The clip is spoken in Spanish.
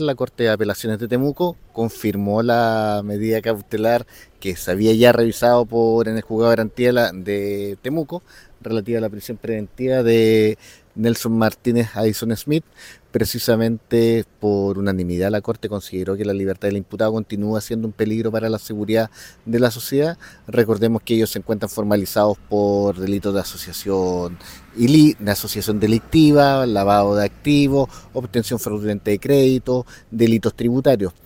La Corte de Apelaciones de Temuco confirmó la medida cautelar que se había ya revisado por en el juzgado de garantía de Temuco relativa a la prisión preventiva de Nelson Martínez Addison Smith. Precisamente por unanimidad la Corte consideró que la libertad del imputado continúa siendo un peligro para la seguridad de la sociedad. Recordemos que ellos se encuentran formalizados por delitos de asociación delictiva, lavado de activos, obtención fraudulenta de crédito, delitos tributarios.